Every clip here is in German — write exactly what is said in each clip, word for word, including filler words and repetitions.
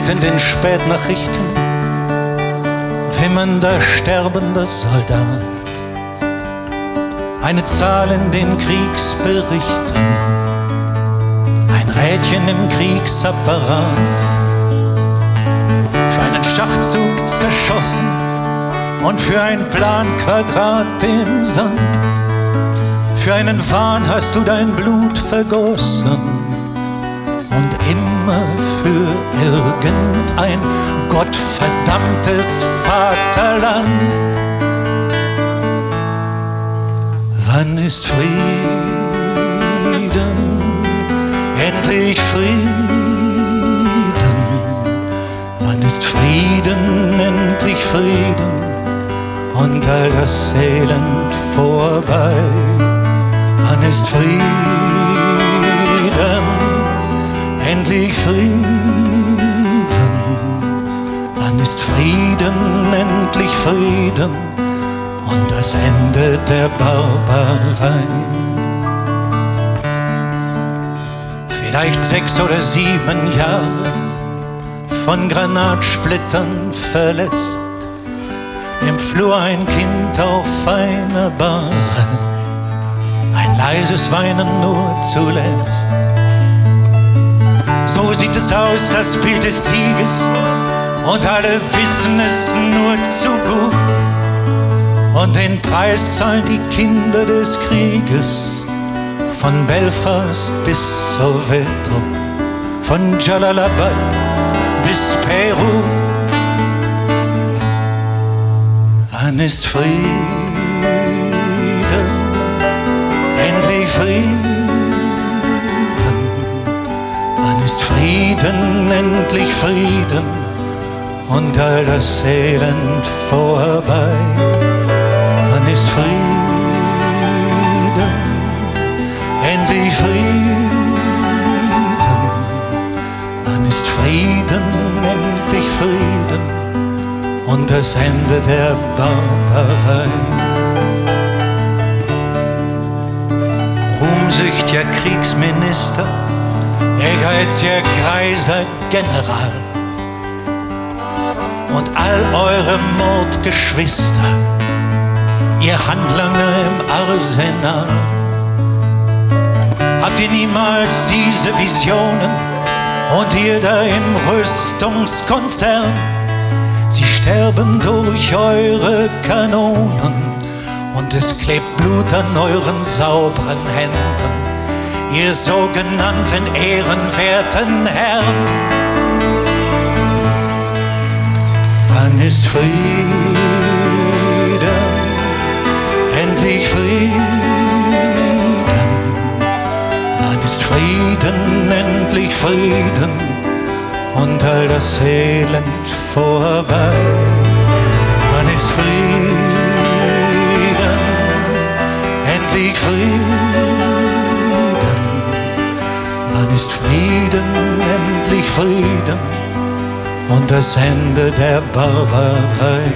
steht in den Spätnachrichten, wimmernder, sterbender Soldat. Eine Zahl in den Kriegsberichten, ein Rädchen im Kriegsapparat. Für einen Schachzug zerschossen und für ein Planquadrat im Sand. Für einen Wahn hast du dein Blut vergossen und immer für irgendein gottverdammtes Vaterland. Wann ist Frieden, endlich Frieden? Wann ist Frieden, endlich Frieden und all das Elend vorbei? Wann ist Frieden, endlich Frieden? Wann ist Frieden, endlich Frieden und das Ende der Barbarei? Vielleicht sechs oder sieben Jahre, von Granatsplittern verletzt, im Flur ein Kind auf einer Bahre, ein leises Weinen nur zuletzt. So sieht es aus, das Bild des Sieges, und alle wissen es nur zu gut. Und den Preis zahlen die Kinder des Krieges, von Belfast bis Soweto, von Jalalabad bis Peru. Wann ist Frieden, endlich Frieden? Wann ist Frieden, endlich Frieden und all das Elend vorbei? Wann ist Frieden, endlich Frieden? Wann ist Frieden, endlich Frieden und das Ende der Barbarei? Ruhmsüchtiger Kriegsminister, ehrgeiziger Kaiser, General und all eure Mordgeschwister, ihr Handlanger im Arsenal. Habt ihr niemals diese Visionen und ihr da im Rüstungskonzern? Sie sterben durch eure Kanonen und es klebt Blut an euren sauberen Händen, ihr sogenannten ehrenwerten Herren. Wann ist Frieden, endlich Frieden? Wann ist Frieden, endlich Frieden und all das Elend vorbei? Wann ist Frieden, endlich Frieden? Wann ist Frieden, endlich Frieden und das Ende der Barbarei?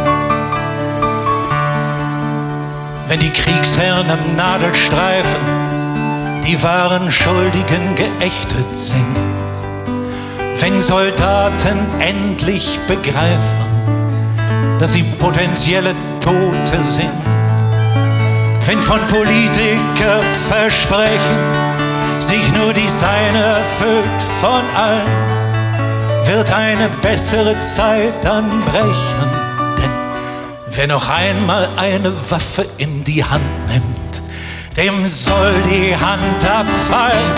Wenn die Kriegsherren am Nadelstreifen die wahren Schuldigen geächtet sind, wenn Soldaten endlich begreifen, dass sie potenzielle Tote sind, wenn von Politikern versprechen, sich nur die Seine erfüllt von allen, wird eine bessere Zeit anbrechen. Denn wer noch einmal eine Waffe in die Hand nimmt, dem soll die Hand abfallen.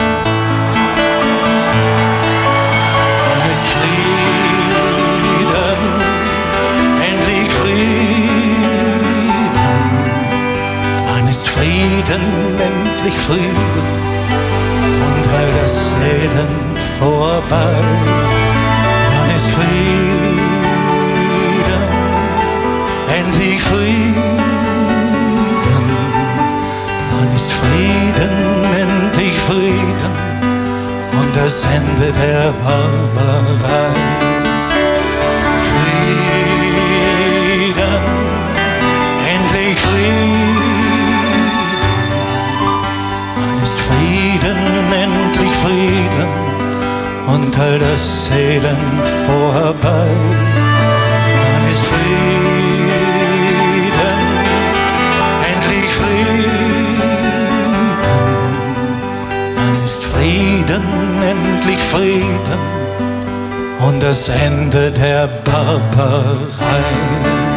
Wann ist Frieden, endlich Frieden? Wann ist Frieden, endlich Frieden und all das Elend vorbei? Wann ist Frieden, endlich Frieden? Wann ist Frieden, endlich Frieden und das Ende der Barbarei? Frieden, endlich Frieden. Wann ist Frieden, endlich Frieden und all das Elend vorbei. Dann ist Frieden, endlich Frieden. Dann ist Frieden, endlich Frieden und das Ende der Barbarei.